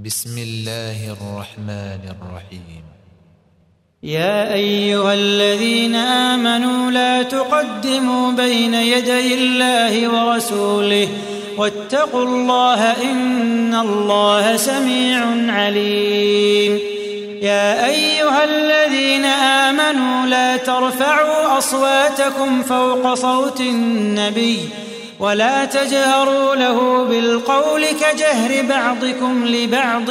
بسم الله الرحمن الرحيم. يا أيها الذين آمنوا لا تقدموا بين يدي الله ورسوله واتقوا الله إن الله سميع عليم. يا أيها الذين آمنوا لا ترفعوا أصواتكم فوق صوت النبي ولا تجهروا له بالقول كجهر بعضكم لبعض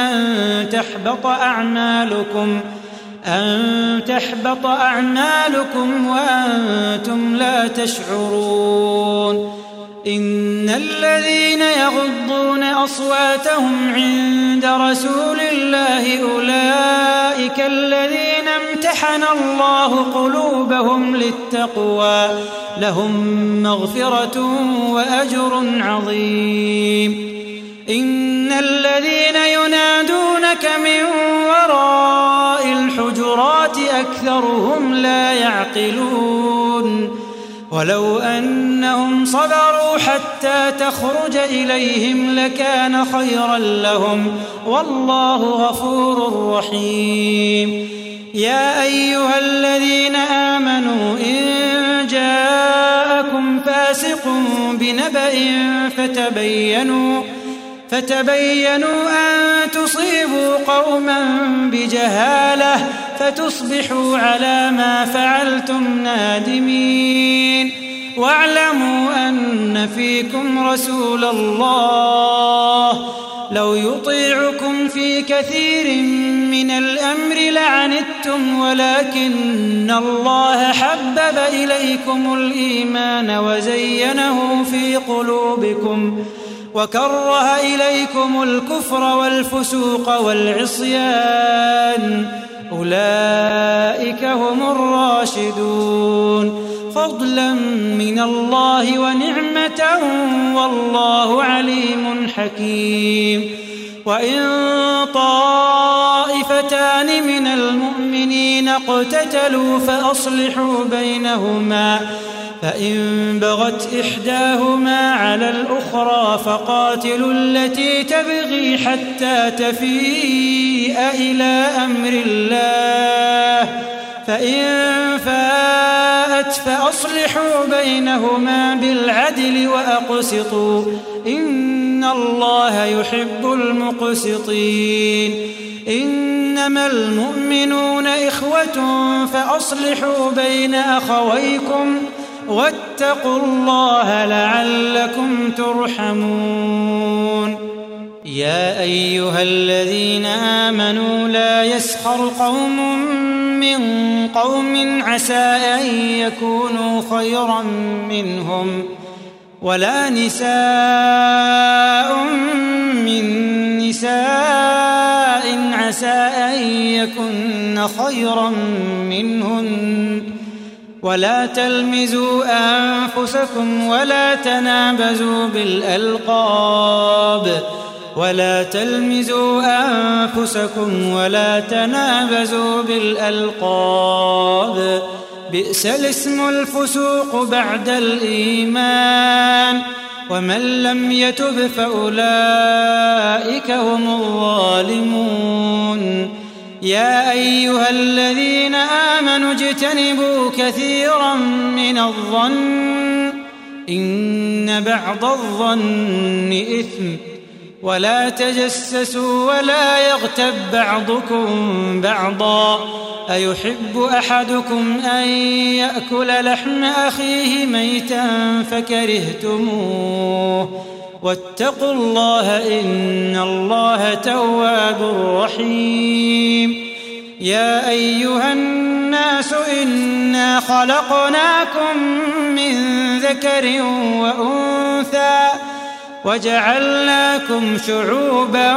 أن تحبط أعمالكم وأنتم لا تشعرون. إن الذين يغضون أصواتهم عند رسول الله أولئك الذين امتحن الله قلوبهم للتقوى لهم مغفرة وأجر عظيم. إن الذين ينادونك من وراء الحجرات أكثرهم لا يعقلون. ولو أنهم صبروا حتى تخرج إليهم لكان خيرا لهم والله غفور رحيم. يا أيها الذين آمنوا إن جاءكم فاسق بنبأ فتبينوا أن تصيبوا قوما بجهالة فتصبحوا على ما فعلتم نادمين. واعلموا أن فيكم رسول الله لو يطيعكم في كثير من الأمر لعنتم ولكن الله حبب إليكم الإيمان وزينه في قلوبكم وكره إليكم الكفر والفسوق والعصيان أولئك هم الراشدون فضلا من الله ونعمة والله عليم حكيم. وإن طائفتان من المؤمنين اقتتلوا فأصلحوا بينهما فإن بغت إحداهما على الأخرى فقاتلوا التي تبغي حتى تفيء إلى أمر الله فإن فاءت فأصلحوا بينهما بالعدل وأقسطوا إن الله يحب المقسطين. إنما المؤمنون إخوة فأصلحوا بين أخويكم واتقوا الله لعلكم ترحمون. يا أيها الذين آمنوا لا يسخر قوم من قوم عسى أن يكونوا خيرا منهم ولا نساء من نساء عسى أن يكن خيرا منهن ولا تلمزوا أنفسكم ولا تنابزوا بالألقاب بئس الاسم الفسوق بعد الإيمان ومن لم يتب فأولئك هم الظالمون. يا أيها الذين آمنوا اجتنبوا كثيرا من الظن إن بعض الظن إثم ولا تجسسوا ولا يغتب بعضكم بعضا أيحب أحدكم أن يأكل لحم أخيه ميتا فكرهتموه واتقوا الله إن الله تواب رحيم. يا أيها الناس إنا خلقناكم من ذكر وأنثى وجعلناكم شعوبا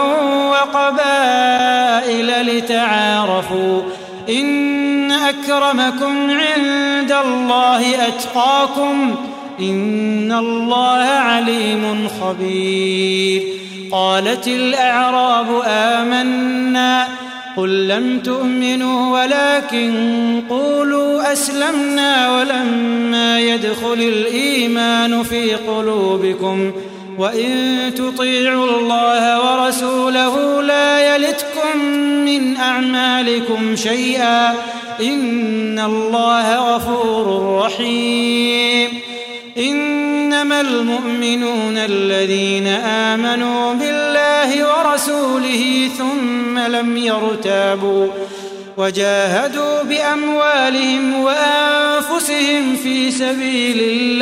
وقبائل لتعارفوا إن أكرمكم عند الله أتقاكم إن الله عليم خبير. قالت الأعراب آمنا قل لم تؤمنوا ولكن قولوا أسلمنا ولما يدخل الإيمان في قلوبكم وإن تطيعوا الله ورسوله لا يلتكم من أعمالكم شيئا إن الله غفور رحيم إنما المؤمنون الذين آمنوا بالله ورسوله ثم لم يرتابوا وجاهدوا بأموالهم وأنفسهم في سبيل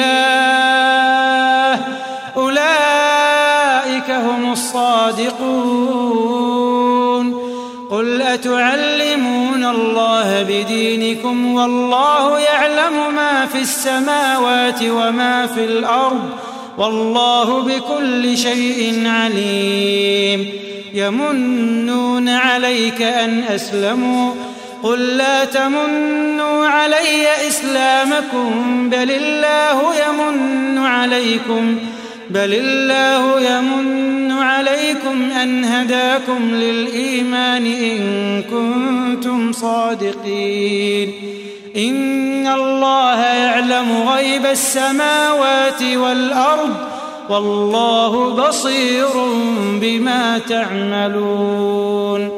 الله أولئك هم الصادقون قل أتعلمون الله بدينكم والله يعلم ما في السماوات وما في الأرض والله بكل شيء عليم يمنون عليك أن أسلموا قل لا تمنوا علي إسلامكم بل الله يمن عليكم أن هداكم للإيمان إن كنتم صادقين إن الله يعلم غيب السماوات والأرض والله بصير بما تعملون